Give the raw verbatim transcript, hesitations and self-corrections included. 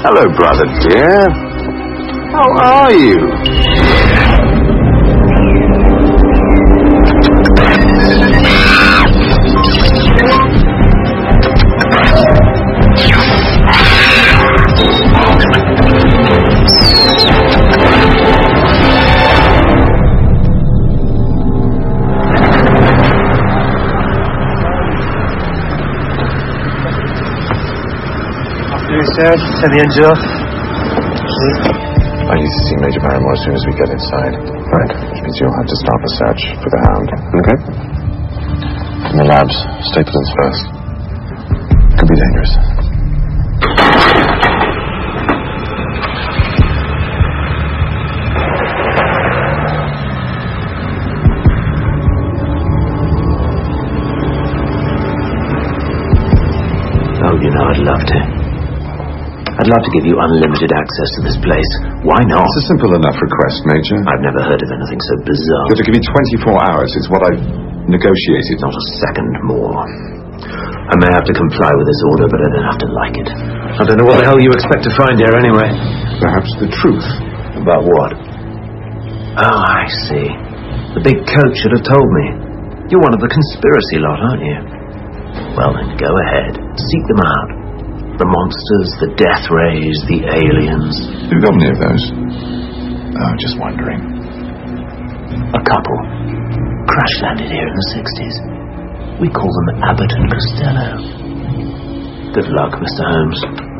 Hello, brother dear. How are you? Sir, send the engine off. I need to see Major Barrymore as soon as we get inside. Right. Which means you'll have to start the search for the Hound. Okay. In the labs, Stapleton's first. Could be dangerous. Oh, you know, I'd love to. I'd love to give you unlimited access to this place. Why not? It's a simple enough request, Major. I've never heard of anything so bizarre. You're to give me twenty-four hours. It's what I've negotiated. Not a second more. I may have to comply with this order, but I don't have to like it. I don't know what the hell you expect to find here anyway. Perhaps the truth. About what? Oh, I see. The big coach should have told me. You're one of the conspiracy lot, aren't you? Well then, go ahead. Seek them out. The monsters, the death rays, the aliens. Have you got any of those? Oh, just wondering. A couple. Crash landed here in the sixties. We call them Abbott and Costello. Good luck, Mister Holmes.